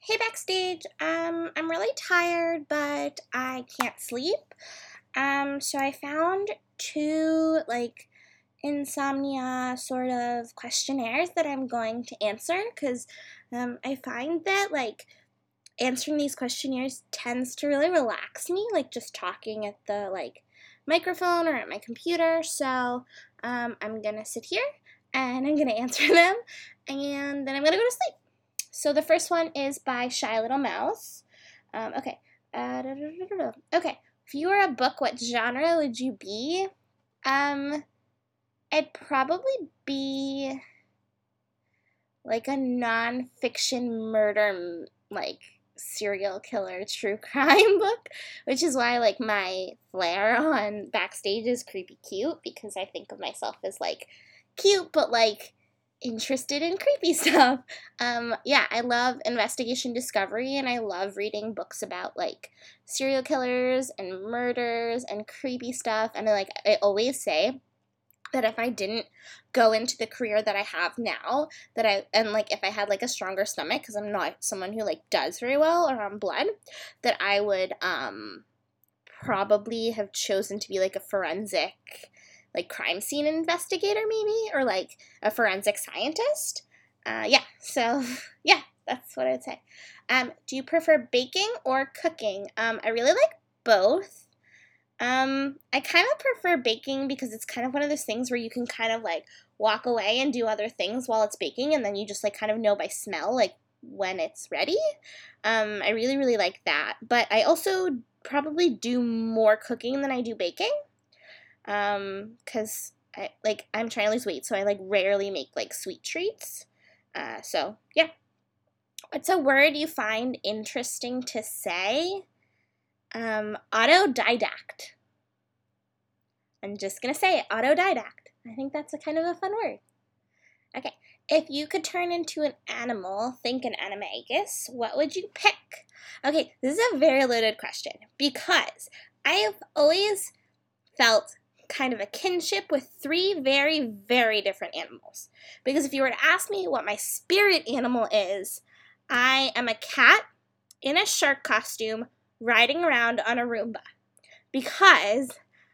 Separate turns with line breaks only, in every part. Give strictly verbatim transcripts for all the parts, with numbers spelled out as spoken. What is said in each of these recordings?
Hey Backstage, um, I'm really tired, but I can't sleep. Um, so I found two, like, insomnia sort of questionnaires that I'm going to answer, because um, I find that, like, answering these questionnaires tends to really relax me, like, just talking at the, like, microphone or at my computer. So um, I'm gonna sit here, and I'm gonna answer them, and then I'm gonna go to sleep. So the first one is by Shy Little Mouse. Um, okay. Uh, da, da, da, da. Okay. If you were a book, what genre would you be? Um, I'd probably be like a nonfiction murder, like serial killer true crime book, which is why like my flair on Backstage is creepy cute, because I think of myself as like cute, but like interested in creepy stuff. Um, yeah, I love investigation discovery, and I love reading books about like serial killers and murders and creepy stuff. And like I always say that if I didn't go into the career that I have now, that I and like if I had like a stronger stomach, because I'm not someone who like does very well around blood, that I would um probably have chosen to be like a forensic, like crime scene investigator maybe, or like a forensic scientist. Uh, yeah, so yeah, that's what I'd say. Um, do you prefer baking or cooking? Um, I really like both. Um, I kind of prefer baking because it's kind of one of those things where you can kind of like walk away and do other things while it's baking, and then you just like kind of know by smell like when it's ready. Um, I really, really like that. But I also probably do more cooking than I do baking. Um, because I like I'm trying to lose weight, so I like rarely make like sweet treats. Uh, so yeah. What's a word you find interesting to say? Um, autodidact. I'm just going to say it, autodidact. I think that's a kind of a fun word. Okay, if you could turn into an animal, think an animagus, what would you pick? Okay, this is a very loaded question because I have always felt kind of a kinship with three very, very different animals. Because if you were to ask me what my spirit animal is, I am a cat in a shark costume riding around on a Roomba. Because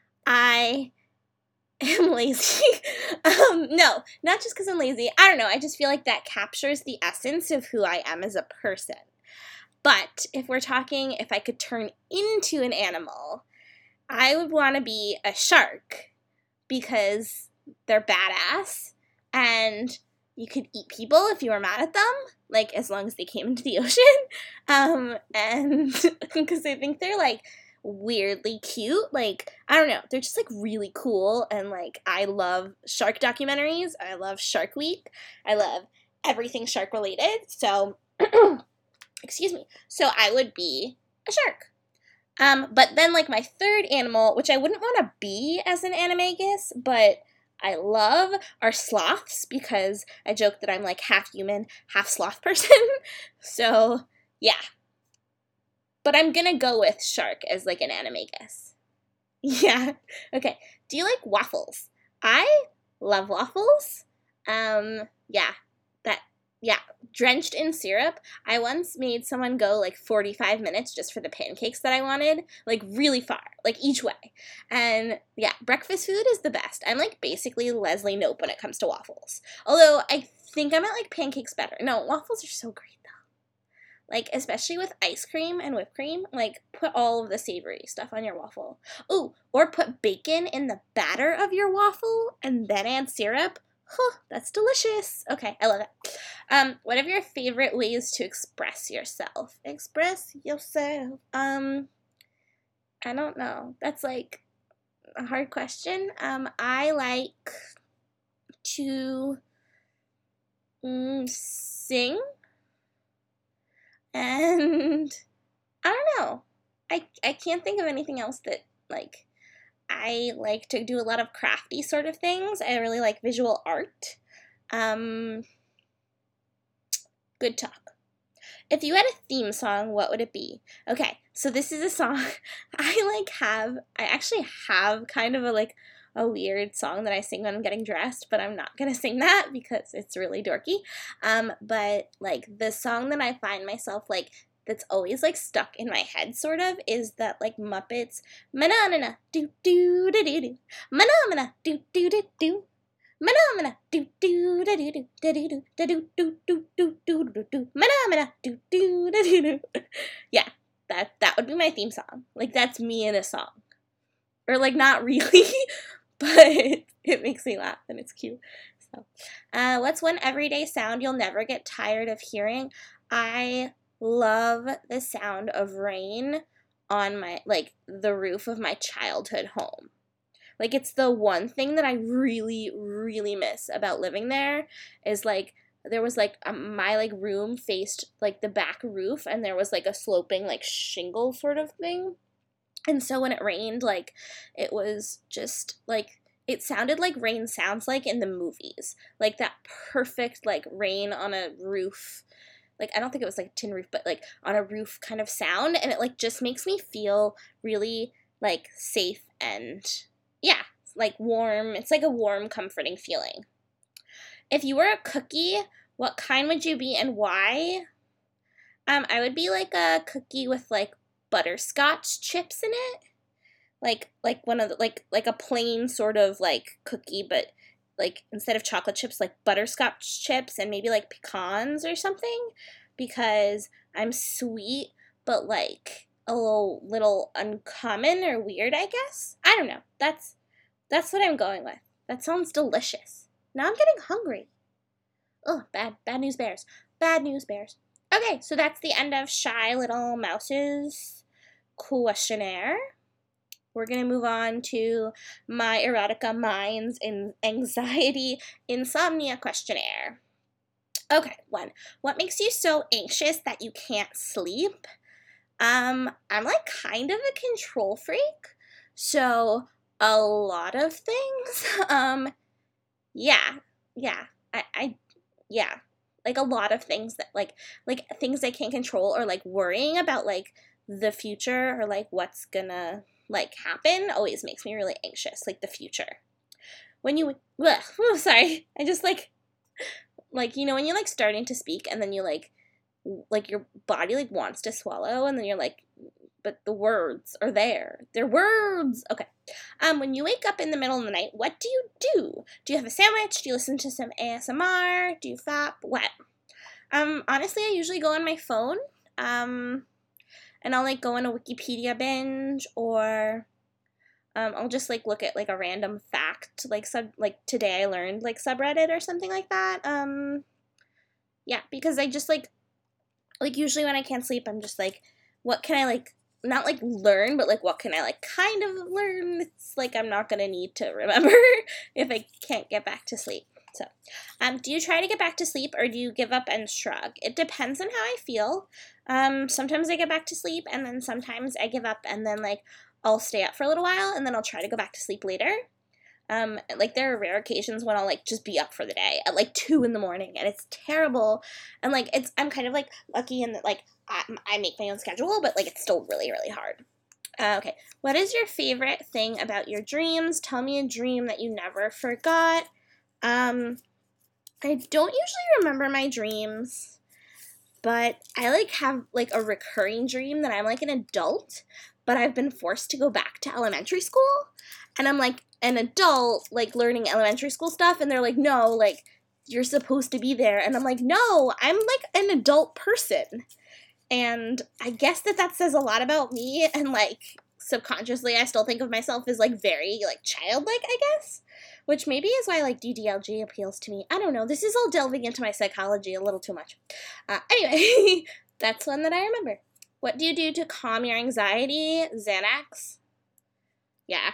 I am lazy. um, no, not just because I'm lazy. I don't know. I just feel like that captures the essence of who I am as a person. But if we're talking, if I could turn into an animal, I would want to be a shark because they're badass and you could eat people if you were mad at them, like as long as they came into the ocean. Um, and because I think they're like weirdly cute. Like, I don't know, they're just like really cool, and like I love shark documentaries. I love Shark Week. I love everything shark related. So excuse me. So I would be a shark. Um, but then like my third animal, which I wouldn't want to be as an animagus, but I love, are sloths, because I joke that I'm like half human, half sloth person. So yeah. But I'm gonna go with shark as like an animagus. Yeah. Okay. Do you like waffles? I love waffles. Um, yeah. That, yeah. Drenched in syrup. I once made someone go like forty-five minutes just for the pancakes that I wanted. Like really far. Like each way. And yeah, breakfast food is the best. I'm like basically Leslie Knope when it comes to waffles. Although I think I might like pancakes better. No, waffles are so great though. Like, especially with ice cream and whipped cream, like, put all of the savory stuff on your waffle. Ooh, or put bacon in the batter of your waffle and then add syrup. Huh, that's delicious. Okay, I love it. Um, what are your favorite ways to express yourself? Express yourself. Um, I don't know. That's, like, a hard question. Um, I like to mm, sing. And I don't know. I, I can't think of anything else that, like, I like to do a lot of crafty sort of things. I really like visual art. Um, good talk. If you had a theme song, what would it be? Okay, so this is a song I, like, have, I actually have kind of a, like, a weird song that I sing when I'm getting dressed, but I'm not gonna sing that because it's really dorky. Um, but like the song that I find myself like that's always like stuck in my head sort of is that like Muppets manana do do do do do manana do do do do manana do do do do do do do do do do do do do do manana do do do do do. Yeah, that that would be my theme song. Like that's me in a song. Or like not really, but it makes me laugh and it's cute. So, uh, what's one everyday sound you'll never get tired of hearing? I love the sound of rain on my, like, the roof of my childhood home. Like, it's the one thing that I really, really miss about living there is, like, there was, like, um, my, like, room faced, like, the back roof, and there was, like, a sloping, like, shingle sort of thing. And so when it rained, like, it was just, like, it sounded like rain sounds like in the movies. Like, that perfect, like, rain on a roof. Like, I don't think it was, like, tin roof, but, like, on a roof kind of sound. And it, like, just makes me feel really, like, safe and, yeah, like, warm. It's, like, a warm, comforting feeling. If you were a cookie, what kind would you be and why? Um, I would be, like, a cookie with, like, butterscotch chips in it. Like, like one of the, like, like a plain sort of, like, cookie, but, like, instead of chocolate chips, like, butterscotch chips and maybe, like, pecans or something, because I'm sweet, but, like, a little, little uncommon or weird, I guess? I don't know. That's, that's what I'm going with. That sounds delicious. Now I'm getting hungry. Ugh, bad, bad news bears. Bad news bears. Okay, so that's the end of Shy Little Mouse's questionnaire. We're going to move on to my Erotica Minds in Anxiety Insomnia questionnaire. Okay, one. What makes you so anxious that you can't sleep? Um, I'm like kind of a control freak, so a lot of things. Um, yeah, yeah, I, I, yeah, like a lot of things that like, like things I can't control or like worrying about like the future or like what's gonna like happen always makes me really anxious, like the future. When you, ugh, oh, sorry, I just like, like, you know, when you're like starting to speak and then you like, like your body like wants to swallow and then you're like, but the words are there. They're words. Okay. Um, when you wake up in the middle of the night, what do you do? Do you have a sandwich? Do you listen to some A S M R? Do you fap? What? Um, honestly, I usually go on my phone. Um, and I'll like go on a Wikipedia binge or um, I'll just like look at like a random fact, like sub like today I learned like subreddit or something like that. Um, yeah, because I just like like usually when I can't sleep, I'm just like, what can I like not like learn, but like what can I like kind of learn? It's like I'm not gonna need to remember if I can't get back to sleep. So, um, do you try to get back to sleep or do you give up and shrug? It depends on how I feel. Um, sometimes I get back to sleep and then sometimes I give up and then like I'll stay up for a little while and then I'll try to go back to sleep later. Um, like there are rare occasions when I'll like just be up for the day at like two in the morning and it's terrible. And like it's I'm kind of like lucky in that like I, I make my own schedule, but like it's still really really hard. Uh, okay, what is your favorite thing about your dreams? Tell me a dream that you never forgot. Um, I don't usually remember my dreams, but I like have like a recurring dream that I'm like an adult, but I've been forced to go back to elementary school, and I'm like an adult like learning elementary school stuff, and they're like, no, like you're supposed to be there, and I'm like, no, I'm like an adult person, and I guess that that says a lot about me, and like subconsciously I still think of myself as like very like childlike, I guess. Which maybe is why, like, D D L G appeals to me. I don't know. This is all delving into my psychology a little too much. Uh, anyway, that's one that I remember. What do you do to calm your anxiety? Xanax? Yeah.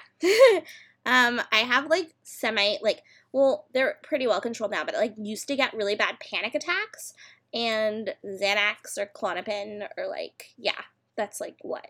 um, I have, like, semi, like, well, they're pretty well controlled now, but, like, used to get really bad panic attacks. And Xanax or Klonopin or, like, yeah, that's, like, what?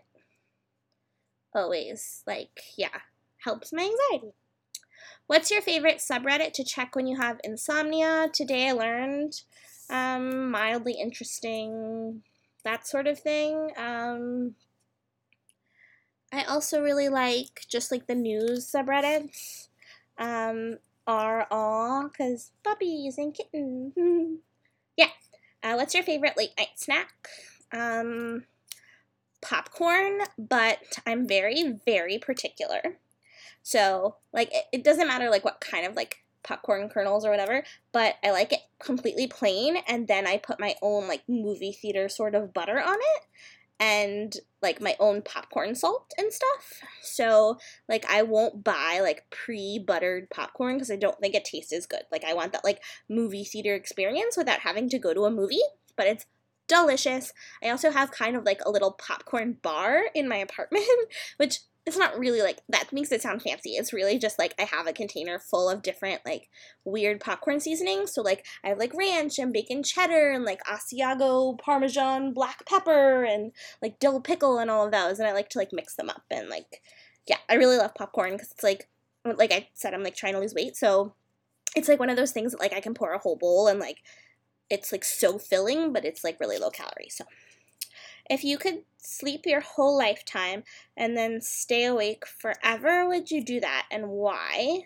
Always, like, yeah, helps my anxiety. What's your favorite subreddit to check when you have insomnia? Today I learned, um, mildly interesting, that sort of thing. Um, I also really like just like the news subreddits. um, are all, because puppies and kittens. Yeah. Uh, what's your favorite late night snack? Um, popcorn, but I'm very, very particular. So, like, it, it doesn't matter, like, what kind of, like, popcorn kernels or whatever, but I like it completely plain, and then I put my own, like, movie theater sort of butter on it, and, like, my own popcorn salt and stuff. So, like, I won't buy, like, pre-buttered popcorn because I don't think it tastes as good. Like, I want that, like, movie theater experience without having to go to a movie, but it's delicious. I also have kind of, like, a little popcorn bar in my apartment, which it's not really, like, that makes it sound fancy. It's really just, like, I have a container full of different, like, weird popcorn seasonings. So, like, I have, like, ranch and bacon cheddar and, like, Asiago Parmesan black pepper and, like, dill pickle and all of those. And I like to, like, mix them up. And, like, yeah, I really love popcorn because it's, like, like I said, I'm, like, trying to lose weight. So it's, like, one of those things that, like, I can pour a whole bowl and, like, it's, like, so filling, but it's, like, really low calorie. So if you could sleep your whole lifetime and then stay awake forever, would you do that, and why?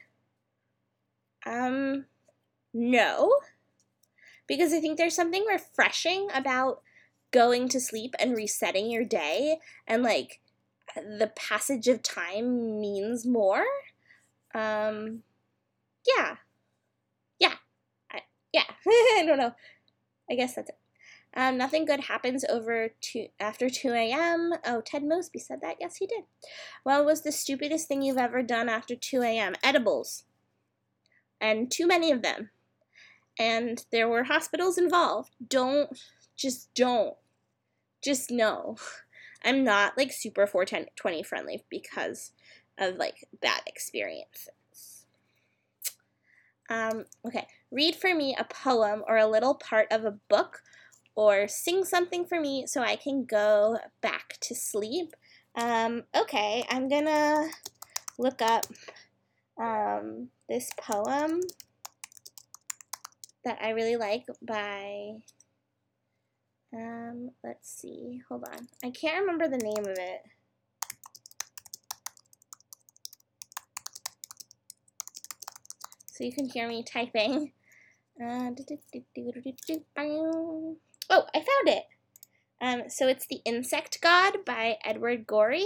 Um, no. Because I think there's something refreshing about going to sleep and resetting your day, and, like, the passage of time means more. Um, yeah. Yeah. I, yeah. I don't know. I guess that's it. Um, nothing good happens over two, after two a.m. Oh, Ted Mosby said that. Yes, he did. What was the stupidest thing you've ever done after two a.m.? Edibles. And too many of them. And there were hospitals involved. Don't, just don't. Just no. I'm not, like, super four twenty friendly because of, like, bad experiences. Um, okay. Read for me a poem or a little part of a book, or sing something for me so I can go back to sleep. Um, okay, I'm gonna look up um, this poem that I really like by, um, let's see, hold on. I can't remember the name of it. So you can hear me typing. Uh, Oh, I found it. Um, so it's The Insect God by Edward Gorey.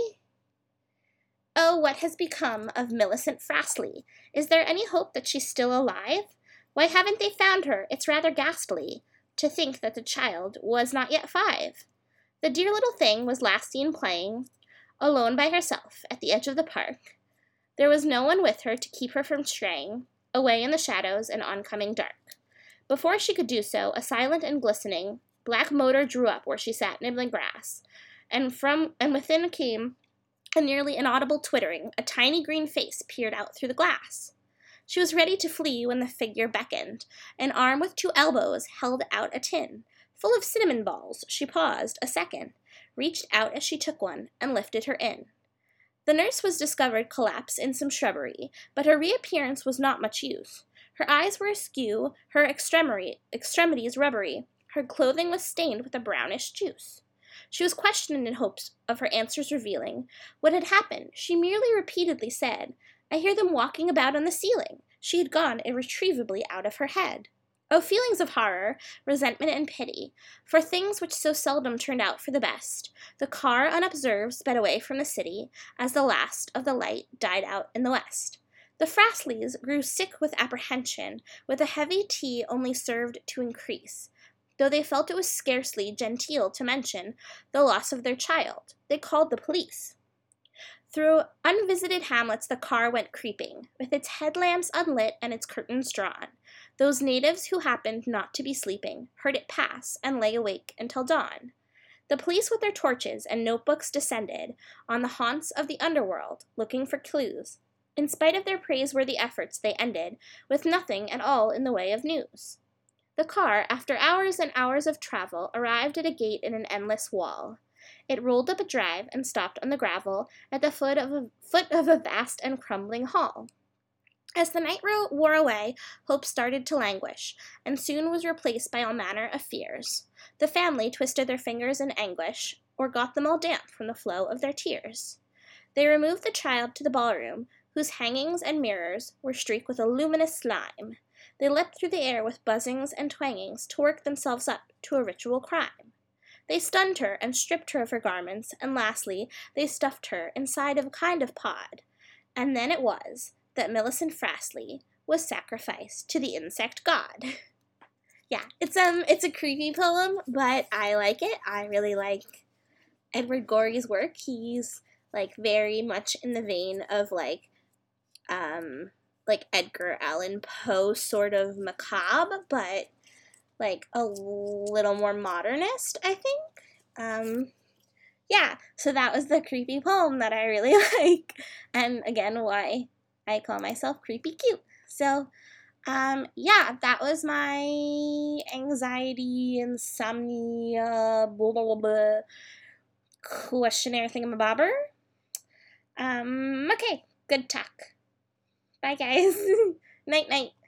Oh, what has become of Millicent Frastley? Is there any hope that she's still alive? Why haven't they found her? It's rather ghastly to think that the child was not yet five. The dear little thing was last seen playing alone by herself at the edge of the park. There was no one with her to keep her from straying away in the shadows and oncoming dark. Before she could do so, a silent and glistening black motor drew up where she sat nibbling grass, and from and within came a nearly inaudible twittering. A tiny green face peered out through the glass. She was ready to flee when the figure beckoned. An arm with two elbows held out a tin, full of cinnamon balls. She paused a second, reached out as she took one, and lifted her in. The nurse was discovered collapsed in some shrubbery, but her reappearance was not much use. Her eyes were askew, her extremity, extremities rubbery. Her clothing was stained with a brownish juice. She was questioned in hopes of her answers revealing what had happened. She merely repeatedly said, "I hear them walking about on the ceiling." She had gone irretrievably out of her head. Oh, feelings of horror, resentment, and pity, for things which so seldom turned out for the best. The car, unobserved, sped away from the city as the last of the light died out in the west. The Frastleys grew sick with apprehension, with a heavy tea only served to increase, though they felt it was scarcely genteel to mention the loss of their child. They called the police. Through unvisited hamlets the car went creeping, with its headlamps unlit and its curtains drawn. Those natives who happened not to be sleeping heard it pass and lay awake until dawn. The police with their torches and notebooks descended on the haunts of the underworld, looking for clues. In spite of their praiseworthy efforts, they ended with nothing at all in the way of news. The car, after hours and hours of travel, arrived at a gate in an endless wall. It rolled up a drive and stopped on the gravel at the foot of a, foot of a vast and crumbling hall. As the night wore away, hope started to languish, and soon was replaced by all manner of fears. The family twisted their fingers in anguish, or got them all damp from the flow of their tears. They removed the child to the ballroom, whose hangings and mirrors were streaked with a luminous slime. They leapt through the air with buzzings and twangings to work themselves up to a ritual crime. They stunned her and stripped her of her garments, and lastly, they stuffed her inside of a kind of pod. And then it was that Millicent Frastley was sacrificed to the insect god. Yeah, it's um, it's a creepy poem, but I like it. I really like Edward Gorey's work. He's like very much in the vein of like, um, like Edgar Allan Poe, sort of macabre, but like a little more modernist, I think. Um, yeah, so that was the creepy poem that I really like, and again, why I call myself Creepy Cute. So, um, yeah, that was my anxiety, insomnia, blah, blah, blah, blah, questionnaire thingamabobber. Um, okay, good talk. Bye, guys. Night, night.